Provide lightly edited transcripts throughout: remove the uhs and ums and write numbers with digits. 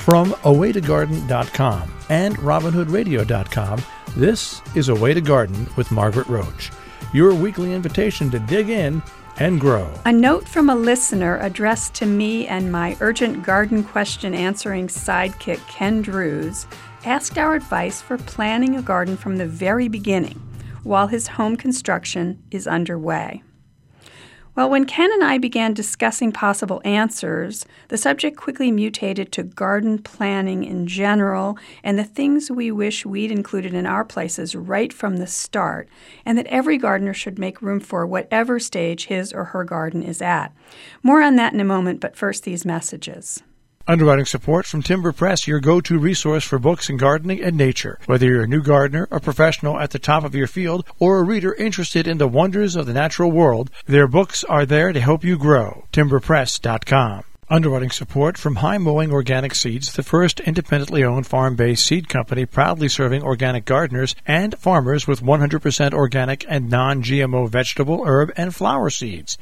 From awaytogarden.com and robinhoodradio.com, this is A Way to Garden with Margaret Roach, your weekly invitation to dig in and grow. A note from a listener addressed to me and my urgent garden question answering sidekick, Ken Drews, asked our advice for planning a garden from the very beginning while his home construction is underway. Well, when Ken and I began discussing possible answers, the subject quickly mutated to garden planning in general and the things we wish we'd included in our places right from the start, and that every gardener should make room for whatever stage his or her garden is at. More on that in a moment, but first these messages. Underwriting support from Timber Press, your go-to resource for books in gardening and nature. Whether you're a new gardener, a professional at the top of your field, or a reader interested in the wonders of the natural world, their books are there to help you grow. TimberPress.com. Underwriting support from High Mowing Organic Seeds, the first independently owned farm-based seed company proudly serving organic gardeners and farmers with 100% organic and non-GMO vegetable, herb, and flower seeds.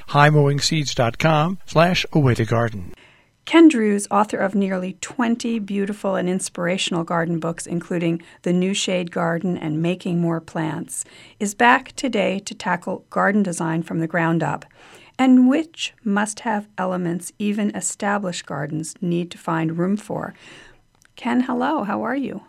HighMowingSeeds.com/awaytogarden. Ken Drews, author of nearly 20 beautiful and inspirational garden books, including The New Shade Garden and Making More Plants, is back today to tackle garden design from the ground up, and which must-have elements even established gardens need to find room for. Ken, hello. How are you?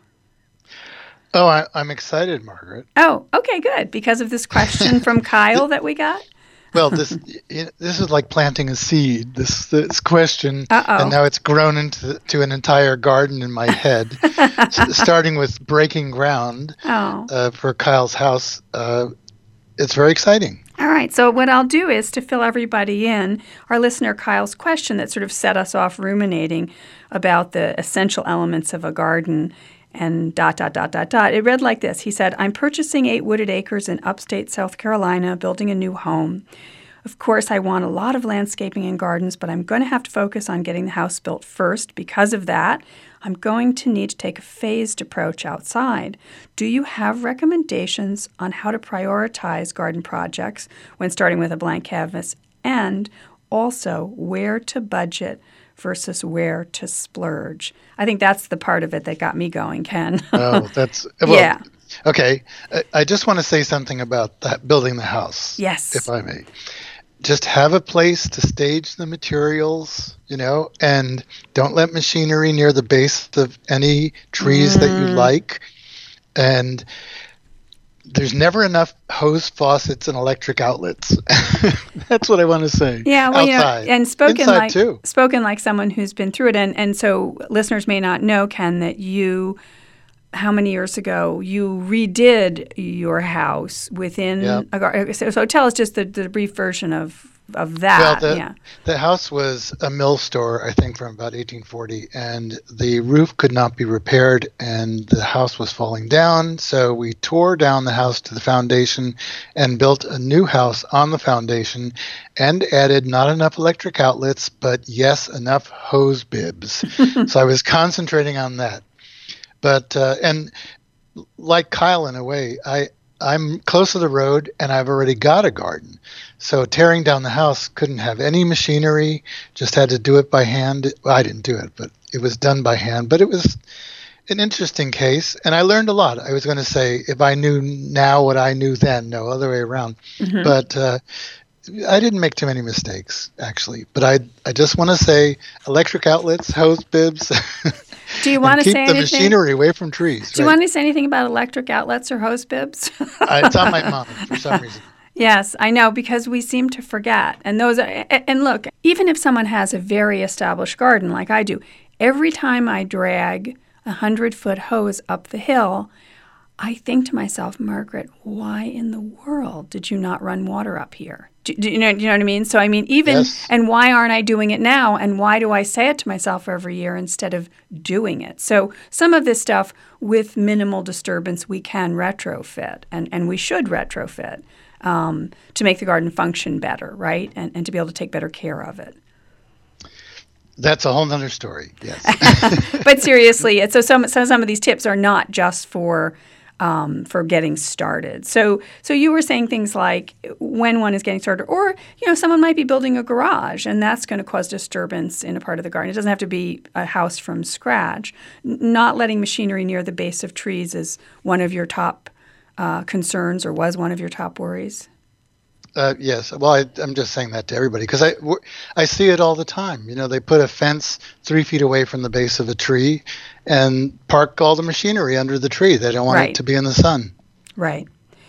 Oh, I'm excited, Margaret. Oh, okay, good. Because of this question from Kyle that we got? Well, this is like planting a seed. This question, Uh-oh. And now it's grown into an entire garden in my head. Starting with breaking ground for Kyle's house. It's very exciting. All right. So what I'll do is to fill everybody in, our listener Kyle's question that sort of set us off ruminating about the essential elements of a garden. And ... It read like this. He said, I'm purchasing 8 wooded acres in upstate South Carolina, building a new home. Of course, I want a lot of landscaping and gardens, but I'm going to have to focus on getting the house built first. Because of that, I'm going to need to take a phased approach outside. Do you have recommendations on how to prioritize garden projects when starting with a blank canvas, and also where to budget versus where to splurge? I think that's the part of it that got me going, Ken. Yeah. Okay. I just want to say something about that, building the house. Yes. If I may. Just have a place to stage the materials, and don't let machinery near the base of any trees that you like. And there's never enough hose, faucets, and electric outlets. That's what I want to say. Yeah, well, outside. And spoken Inside like someone who's been through it, and so listeners may not know, Ken, that how many years ago you redid your house within a garden. So tell us just the brief version of that. Well, the house was a mill store, I think, from about 1840, and the roof could not be repaired, and the house was falling down. So we tore down the house to the foundation and built a new house on the foundation and added not enough electric outlets, but yes, enough hose bibs. So I was concentrating on that. But and like Kyle, in a way, I'm close to the road and I've already got a garden. So tearing down the house couldn't have any machinery, just had to do it by hand. Well, I didn't do it, but it was done by hand. But it was an interesting case, and I learned a lot. I was going to say, if I knew now what I knew then, no, other way around. Mm-hmm. But I didn't make too many mistakes, actually. But I just want to say electric outlets, hose bibs. Do you want to say anything? Keep the machinery away from trees. Do you want to say anything about electric outlets or hose bibs? It's on my mind for some reason. Yes, I know, because we seem to forget. And look, even if someone has a very established garden like I do, every time I drag a 100-foot hose up the hill, I think to myself, Margaret, why in the world did you not run water up here? Do you know what I mean? So, I mean, Yes. And why aren't I doing it now? And why do I say it to myself every year instead of doing it? So some of this stuff with minimal disturbance we can retrofit, and we should retrofit to make the garden function better, right? And to be able to take better care of it. That's a whole nother story, yes. But seriously, so some of these tips are not just for for getting started. So you were saying things like when one is getting started, or someone might be building a garage, and that's going to cause disturbance in a part of the garden. It doesn't have to be a house from scratch. Not letting machinery near the base of trees is one of your top concerns, or was one of your top worries. Yes. Well, I'm just saying that to everybody because I see it all the time. They put a fence 3 feet away from the base of a tree and park all the machinery under the tree. They don't want it to be in the sun. Right.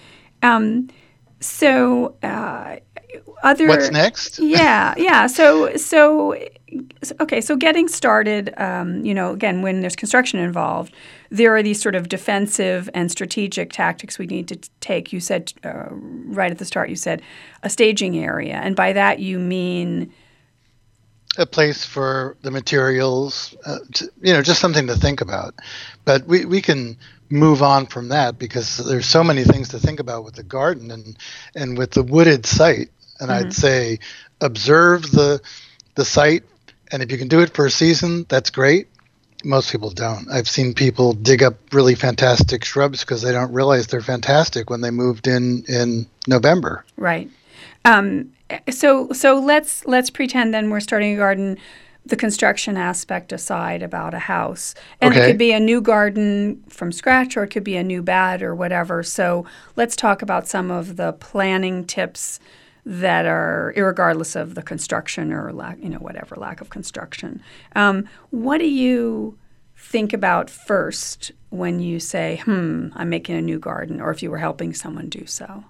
So What's next? Yeah. So okay. So getting started, again, when there's construction involved, there are these sort of defensive and strategic tactics we need to take. You said right at the start, you said a staging area, and by that you mean a place for the materials, just something to think about. But we can move on from that because there's so many things to think about with the garden and with the wooded site. And I'd say observe the site, and if you can do it for a season, that's great. Most people don't. I've seen people dig up really fantastic shrubs because they don't realize they're fantastic when they moved in November. Right. So let's pretend then we're starting a garden, the construction aspect aside, about a house. And It could be a new garden from scratch, or it could be a new bed or whatever. So let's talk about some of the planning tips that are irregardless of the construction or lack of construction. What do you think about first when you say, I'm making a new garden, or if you were helping someone do so?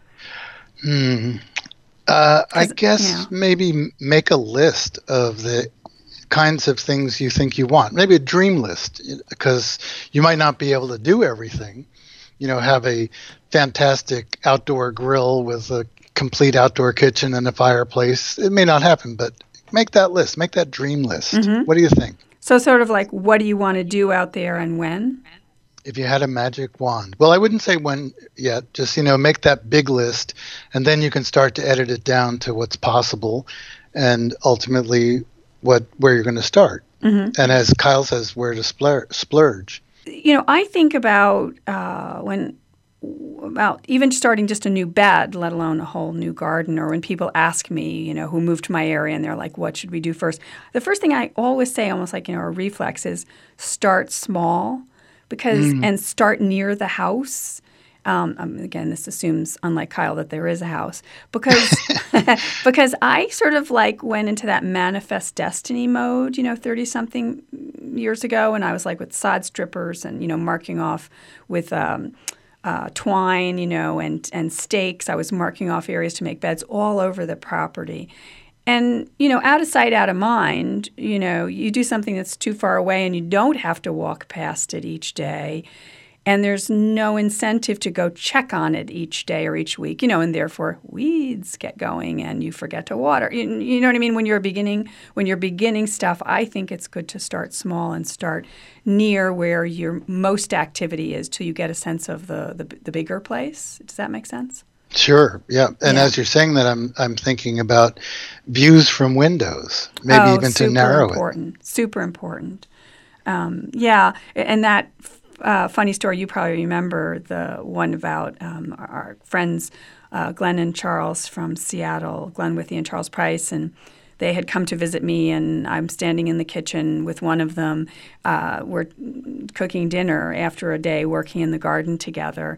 I guess maybe make a list of the kinds of things you think you want. Maybe a dream list, because you might not be able to do everything. Have a fantastic outdoor grill with a complete outdoor kitchen and a fireplace. It may not happen, but make that list. Make that dream list. What do you think? So sort of like, what do you want to do out there and when? If you had a magic wand. Well, I wouldn't say when yet. Just, make that big list, and then you can start to edit it down to what's possible and ultimately where you're going to start. And as Kyle says, where to splurge. I think about about even starting just a new bed, let alone a whole new garden, or when people ask me, who moved to my area and they're like, what should we do first? The first thing I always say, almost like, a reflex, is start small and start near the house. Again, this assumes, unlike Kyle, that there is a house, because I sort of went into that manifest destiny mode, 30-something years ago, and I was with sod strippers and, marking off with twine, and stakes. I was marking off areas to make beds all over the property. And, out of sight, out of mind, you do something that's too far away and you don't have to walk past it each day. And there's no incentive to go check on it each day or each week, and therefore weeds get going and you forget to water. You know what I mean? When you're beginning stuff, I think it's good to start small and start near where your most activity is till you get a sense of the bigger place. Does that make sense? Sure. Yeah. And as you're saying that, I'm thinking about views from windows, maybe even to narrow it. Super important. Yeah. And that funny story, you probably remember the one about our friends Glenn and Charles from Seattle, Glenn Withy and Charles Price, and they had come to visit me, and I'm standing in the kitchen with one of them. We're cooking dinner after a day working in the garden together.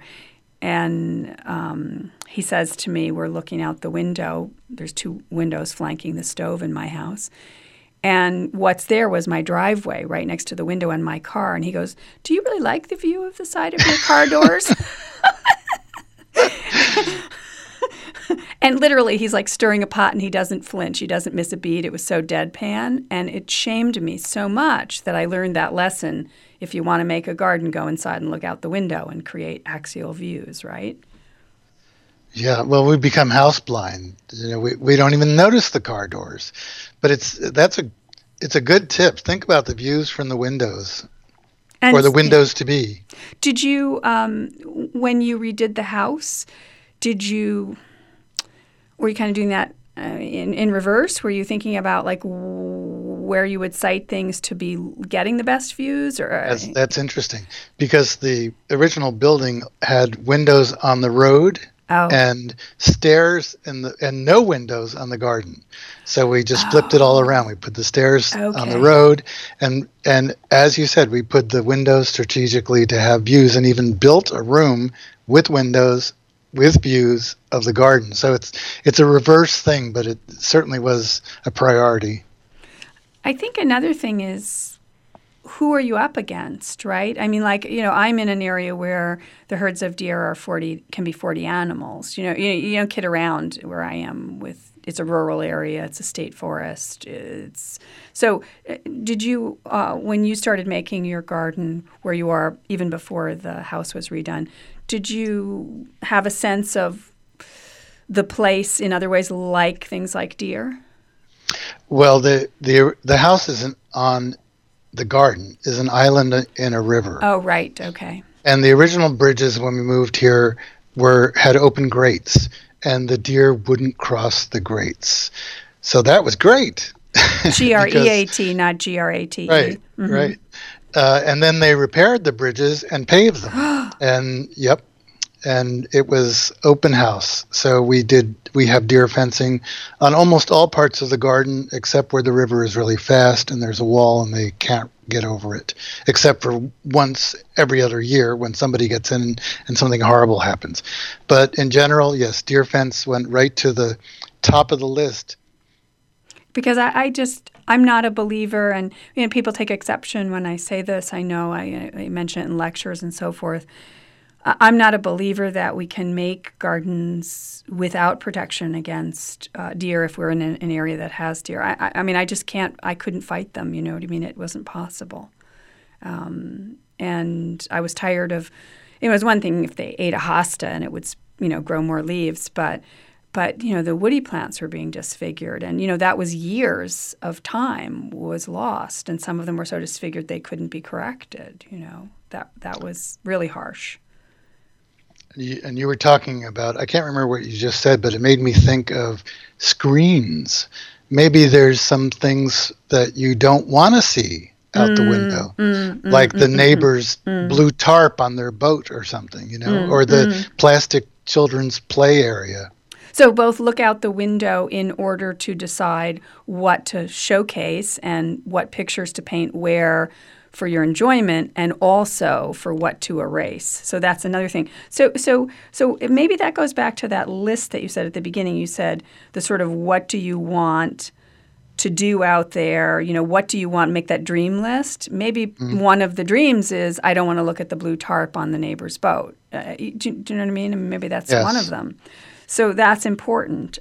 And he says to me, we're looking out the window. There's 2 windows flanking the stove in my house. And what's there was my driveway right next to the window and my car. And he goes, do you really like the view of the side of your car doors? And literally, he's stirring a pot and he doesn't flinch. He doesn't miss a beat. It was so deadpan. And it shamed me so much that I learned that lesson. If you want to make a garden, go inside and look out the window and create axial views, right? Yeah, well, we become house blind. We don't even notice the car doors. But it's a good tip. Think about the views from the windows, or the windows to be. Did you, when you redid the house, were you kind of doing that in reverse? Were you thinking about where you would site things to be getting the best views? Or That's interesting because the original building had windows on the road and stairs and no windows on the garden. So we just flipped it all around. We put the stairs on the road, and as you said, we put the windows strategically to have views, and even built a room with windows with views of the garden. So it's a reverse thing, but it certainly was a priority. I think another thing is, who are you up against, right? I mean, like, I'm in an area where the herds of deer can be 40 animals. You don't kid around where I am with. It's a rural area. It's a state forest. So did you, when you started making your garden where you are, even before the house was redone, did you have a sense of the place in other ways, like things like deer? Well, the house isn't on the garden, is an island in a river. Oh, right. Okay. And the original bridges when we moved here had open grates, and the deer wouldn't cross the grates. So that was great. G-R-E-A-T, not G-R-A-T-E. Right, right. And then they repaired the bridges and paved them. And it was open house. So we have deer fencing on almost all parts of the garden, except where the river is really fast and there's a wall and they can't get over it, except for once every other year when somebody gets in and something horrible happens. But in general, yes, deer fence went right to the top of the list. Because I'm not a believer, and people take exception when I say this. I know I mention it in lectures and so forth. I'm not a believer that we can make gardens without protection against deer if we're in an area that has deer. I mean, I just can't. I couldn't fight them. You know what I mean? It wasn't possible. And I was tired of. It was one thing if they ate a hosta and it would grow more leaves, but the woody plants were being disfigured, and that was years of time was lost, and some of them were so disfigured they couldn't be corrected. That was really harsh. And you were talking about, I can't remember what you just said, but it made me think of screens. Maybe there's some things that you don't want to see out the window, like the neighbor's blue tarp on their boat or something, or the plastic children's play area. So both look out the window in order to decide what to showcase and what pictures to paint where for your enjoyment, and also for what to erase. So that's another thing. So maybe that goes back to that list that you said at the beginning. You said the sort of what do you want to do out there? What do you want? Make that dream list. Maybe one of the dreams is I don't want to look at the blue tarp on the neighbor's boat. Do you know what I mean? And maybe that's one of them. So that's important.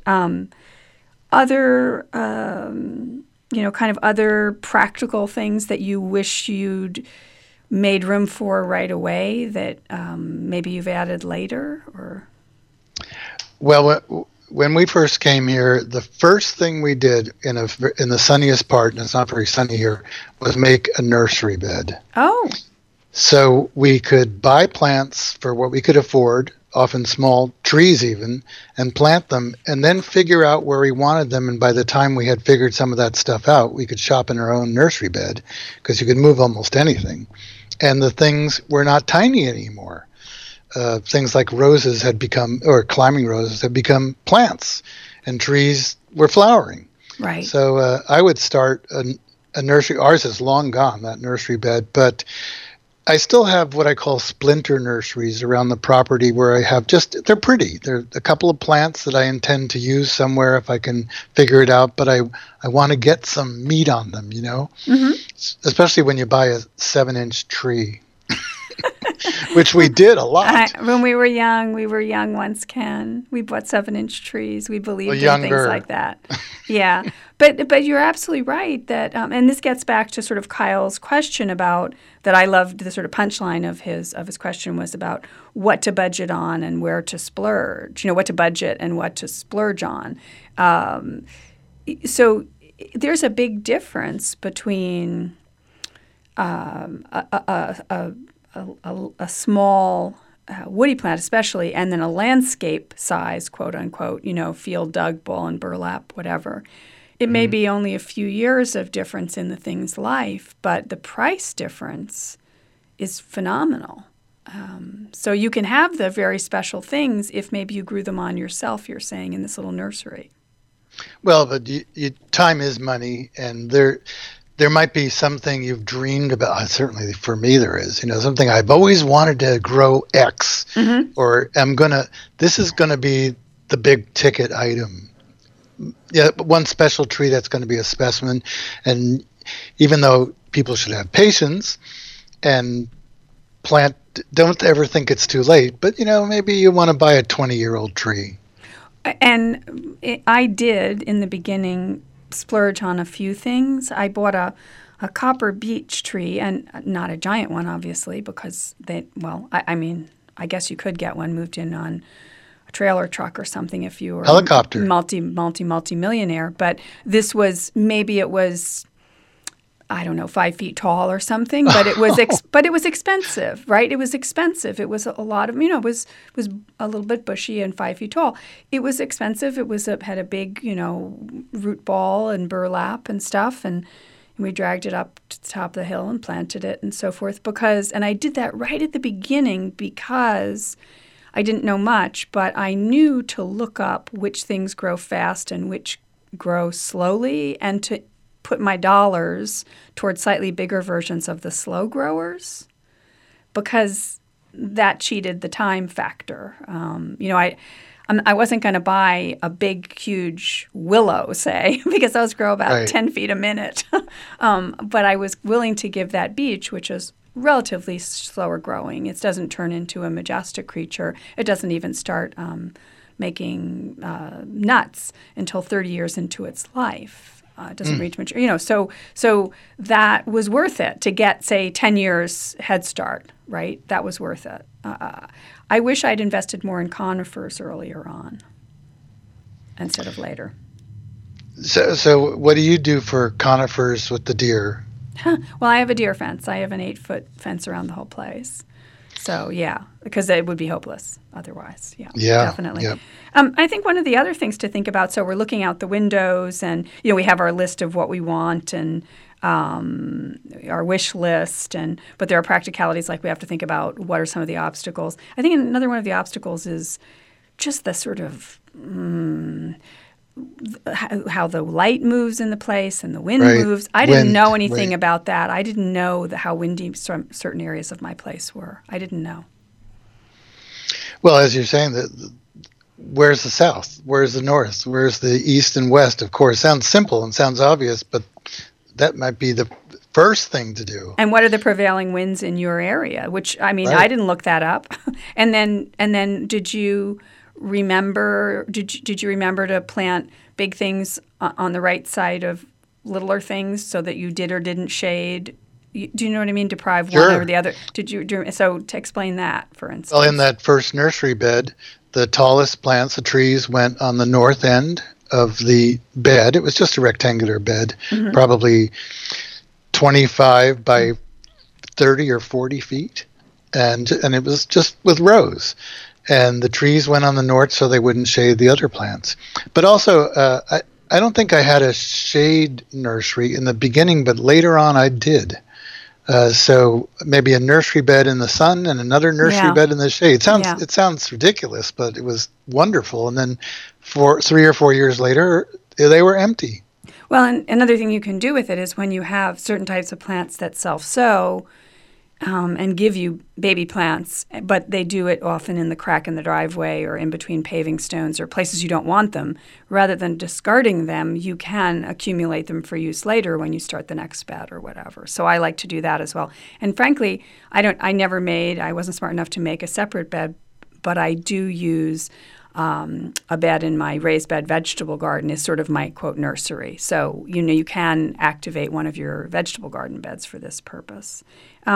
Other kind of other practical things that you wish you'd made room for right away that maybe you've added later? Or? Well, when we first came here, the first thing we did in the sunniest part, and it's not very sunny here, was make a nursery bed. Oh. So we could buy plants for what we could afford, often small trees even, and plant them, and then figure out where we wanted them. And by the time we had figured some of that stuff out, we could shop in our own nursery bed, because you could move almost anything. And the things were not tiny anymore. Things like roses had become, or climbing roses had become plants, and trees were flowering. Right. So I would start a nursery. Ours is long gone, that nursery bed, but I still have what I call splinter nurseries around the property where I have they're pretty. They're a couple of plants that I intend to use somewhere if I can figure it out, but I want to get some meat on them, especially when you buy a 7-inch tree, which we did a lot. When we were young once, Ken. We bought 7-inch trees. We believed in things like that. Yeah. But you're absolutely right that, and this gets back to sort of Kyle's question about that. I loved the sort of punchline of his question was about what to budget on and where to splurge. What to budget and what to splurge on. So there's a big difference between a small woody plant, especially, and then a landscape size, quote unquote, field dug, ball and burlap, whatever. It may be only a few years of difference in the thing's life, but the price difference is phenomenal. So you can have the very special things if maybe you grew them on yourself, you're saying, in this little nursery. Well, but time is money, and there might be something you've dreamed about. Certainly for me there is, something I've always wanted to grow X, or this is going to be the big ticket item. Yeah, one special tree that's going to be a specimen. And even though people should have patience and don't ever think it's too late, but maybe you want to buy a 20-year-old tree. And I did in the beginning splurge on a few things. I bought a copper beech tree, and not a giant one, obviously, because I guess you could get one moved in on a trailer truck or something if you were helicopter multi-millionaire. But this was, maybe it was, I don't know, 5 feet tall or something, but it was but it was expensive, right? It was expensive. It was a lot of, it was a little bit bushy and 5 feet tall. It was expensive. It had a big, root ball and burlap and stuff, and we dragged it up to the top of the hill and planted it and so forth and I did that right at the beginning because I didn't know much, but I knew to look up which things grow fast and which grow slowly, and to put my dollars towards slightly bigger versions of the slow growers, because that cheated the time factor. I wasn't going to buy a big, huge willow, say, because those grow about 10 feet a minute. But I was willing to give that beech, which is relatively slower growing. It doesn't turn into a majestic creature. It doesn't even start making nuts until 30 years into its life. It doesn't reach maturity. So that was worth it to get, say, 10 years head start, right? That was worth it. I wish I'd invested more in conifers earlier on instead of later. So what do you do for conifers with the deer? Well, I have a deer fence. I have an 8-foot fence around the whole place. So, yeah, because it would be hopeless otherwise. Yeah, definitely. Yeah. I think one of the other things to think about, so we're looking out the windows and, we have our list of what we want and our wish list, but there are practicalities like we have to think about what are some of the obstacles. I think another one of the obstacles is just the sort of how the light moves in the place and the wind moves. I didn't know anything about that. I didn't know how windy certain areas of my place were. I didn't know. Well, as you're saying, where's the south? Where's the north? Where's the east and west? Of course, sounds simple and sounds obvious, but that might be the first thing to do. And what are the prevailing winds in your area? Which, I didn't look that up. And then did you remember? Did you remember to plant big things on the right side of littler things so that you did or didn't shade? Do you know what I mean? Deprive one over the other. So to explain that, for instance. Well, in that first nursery bed, the tallest plants, the trees, went on the north end of the bed. It was just a rectangular bed, probably 25 by 30 or 40 feet, and it was just with rows. And the trees went on the north so they wouldn't shade the other plants. But also, I don't think I had a shade nursery in the beginning, but later on I did. So maybe a nursery bed in the sun and another nursery bed in the shade. It sounds ridiculous, but it was wonderful. And then 3 or 4 years later, they were empty. Well, and another thing you can do with it is when you have certain types of plants that self-sow and give you baby plants, but they do it often in the crack in the driveway or in between paving stones or places you don't want them. Rather than discarding them, you can accumulate them for use later when you start the next bed or whatever. So I like to do that as well. And frankly, I wasn't smart enough to make a separate bed, but I do use a bed in my raised bed vegetable garden is sort of my, quote, nursery. So, you can activate one of your vegetable garden beds for this purpose.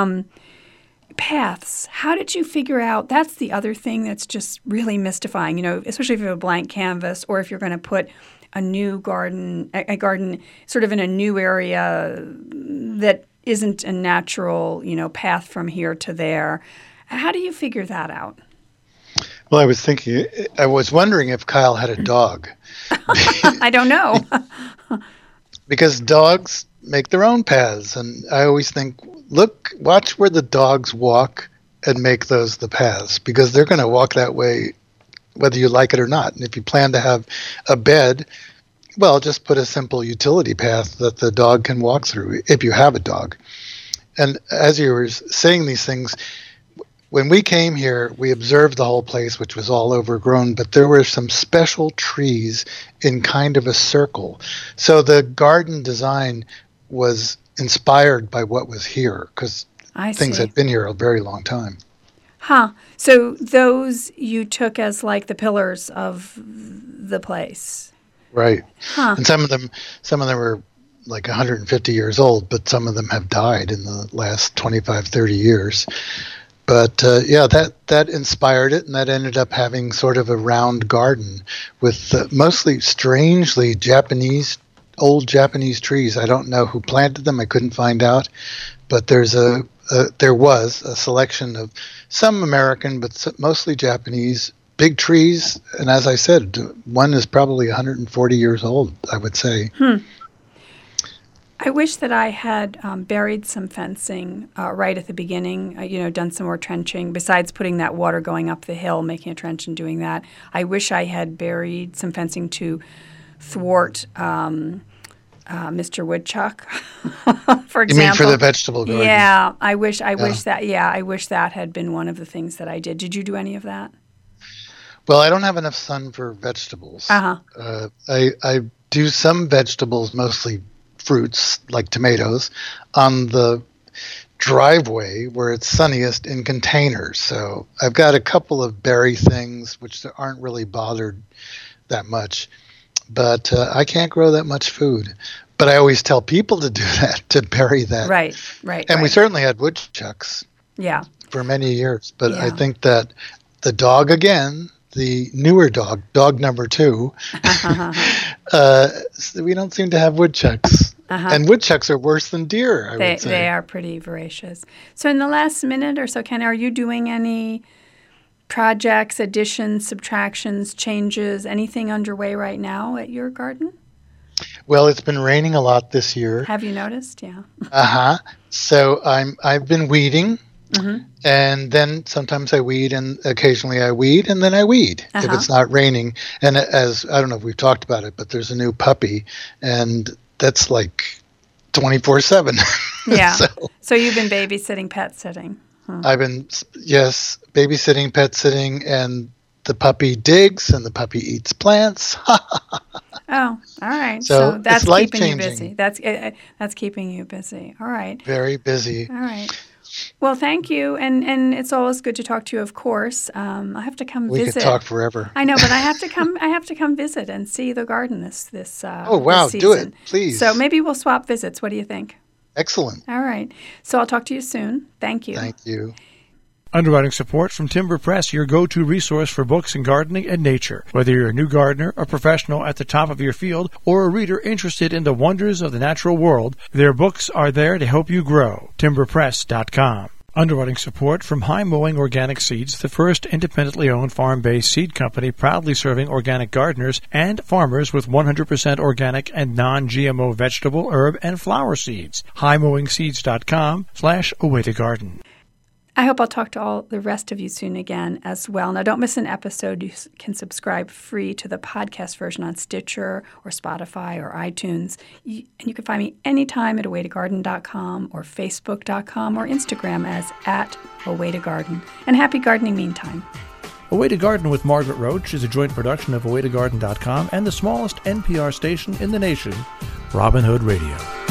Paths. How did you figure out? That's the other thing that's just really mystifying, especially if you have a blank canvas or if you're going to put a new garden, a garden sort of in a new area that isn't a natural, path from here to there. How do you figure that out? Well, I was wondering if Kyle had a dog. I don't know. Because dogs make their own paths. And I always think, watch where the dogs walk and make those the paths, because they're going to walk that way whether you like it or not. And if you plan to have a bed, well, just put a simple utility path that the dog can walk through if you have a dog. And as you were saying these things, when we came here, we observed the whole place, which was all overgrown, but there were some special trees in kind of a circle. So the garden design was inspired by what was here, because things had been here a very long time. Huh. So those you took as like the pillars of the place. Right. Huh. And some of them were like 150 years old, but some of them have died in the last 25, 30 years. But that inspired it, and that ended up having sort of a round garden with mostly strangely old Japanese trees. I don't know who planted them. I couldn't find out. But there was a selection of some American, but mostly Japanese, big trees. And as I said, one is probably 140 years old, I would say. I wish that I had buried some fencing right at the beginning, done some more trenching. Besides putting that water going up the hill, making a trench and doing that, I wish I had buried some fencing to thwart Mr. Woodchuck, for example. You mean for the vegetable garden? Yeah, I wish that had been one of the things that I did. Did you do any of that? Well, I don't have enough sun for vegetables. I do some vegetables, mostly fruits like tomatoes, on the driveway where it's sunniest in containers. So I've got a couple of berry things which aren't really bothered that much, but I can't grow that much food. But I always tell people to do that, to bury that. Right. And we certainly had woodchucks for many years. But I think that the dog again, the newer dog number 2, we don't seem to have woodchucks. And woodchucks are worse than deer, I would say. They are pretty voracious. So in the last minute or so, Ken, are you doing any projects, additions, subtractions, changes, anything underway right now at your garden? Well, it's been raining a lot this year. Have you noticed? Yeah. So I've been weeding. And then sometimes I weed, and occasionally I weed, and then I weed if it's not raining. And as I don't know if we've talked about it, but there's a new puppy, and that's like 24/7. Yeah. So you've been babysitting, pet sitting. I've been babysitting, pet sitting, and the puppy digs and the puppy eats plants. Oh, all right. So that's it's keeping you busy. That's keeping you busy. All right. Very busy. All right. Well, thank you, and it's always good to talk to you. Of course, I have to come visit. We could talk forever. I know, but I have to come. I have to come visit and see the garden this. Oh wow! This season. Do it, please. So maybe we'll swap visits. What do you think? Excellent. All right. So I'll talk to you soon. Thank you. Thank you. Underwriting support from Timber Press, your go-to resource for books in gardening and nature. Whether you're a new gardener, a professional at the top of your field, or a reader interested in the wonders of the natural world, their books are there to help you grow. TimberPress.com. Underwriting support from High Mowing Organic Seeds, the first independently owned farm-based seed company proudly serving organic gardeners and farmers with 100% organic and non-GMO vegetable, herb, and flower seeds. HighMowingSeeds.com/awaytogarden. I hope I'll talk to all the rest of you soon again as well. Now, don't miss an episode. You can subscribe free to the podcast version on Stitcher or Spotify or iTunes. And you can find me anytime at awaytogarden.com or Facebook.com or Instagram as @awaytogarden. And happy gardening meantime. Away to Garden with Margaret Roach is a joint production of awaytogarden.com and the smallest NPR station in the nation, Robin Hood Radio.